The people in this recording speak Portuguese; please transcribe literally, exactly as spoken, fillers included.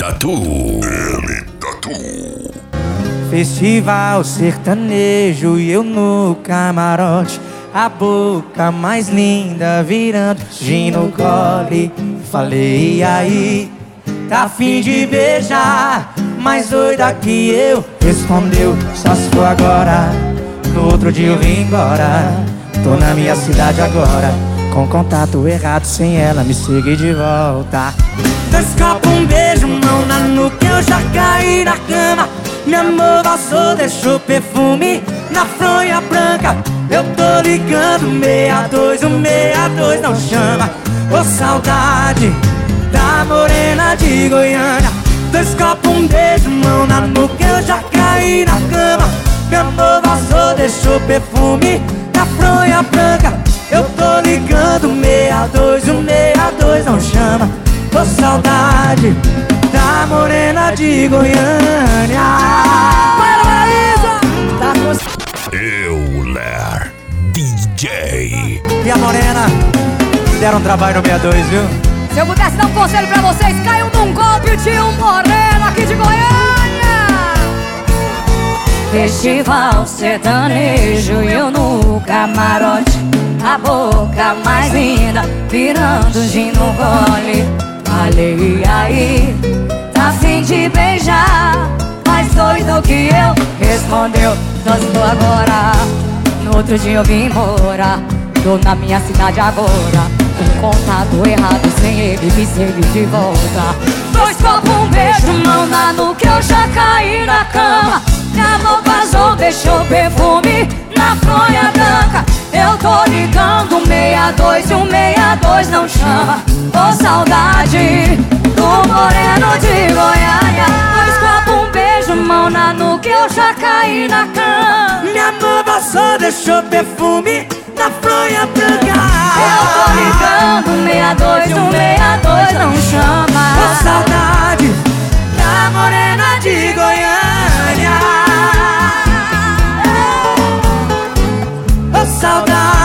Tatu. L Tatu. Festival sertanejo e eu no camarote, a boca mais linda virando gin no gole. Falei, e aí, tá afim de beijar? Mais doida que eu, respondeu, só se for agora. No outro dia eu vim embora, tô na minha cidade agora, com contato errado, sem ela me seguir de volta. Dois copos, um beijo, mão na nuca, eu já caí na cama. Meu amor vazou, deixou perfume na fronha branca. Eu tô ligando, meia dois, um meia dois não chama. Ô saudade da morena de Goiânia. Dois copos, um beijo, mão na nuca, eu já caí na cama. Meu amor vazou, deixou perfume na fronha branca. Eu tô ligando, meia dois, um meia dois não chama. Ô saudade da morena de Goiânia. Tá com... Euler D J. E a morena deram trabalho no meia dois, viu? Se eu pudesse dar um conselho pra vocês, caiam num golpe de um moreno aqui de Goiânia. Festival sertanejo e eu no camarote, a boca mais linda virando gin no gole. Falei, e aí, tá afim de beijar? Mais doido que eu, respondeu, só estou agora. No outro dia eu vim embora, tô na minha cidade agora, com contato errado, sem ele me seguir de volta. Dois copos, um beijo, mão na nuca, eu já caí na cama. Minha mão vazou, deixou perfume na fronha branca. Eu tô ligando, meia dois e um meia dois não chama. Ô saudade do moreno de Goiânia. Dois copos, um beijo, mão na nuca, eu já caí na cama. Minha mão vazou, deixou perfume na fronha branca. Eu tô ligando, meia dois, um meia dois não chama. Ô saudade da morena de Goiânia. Ô saudade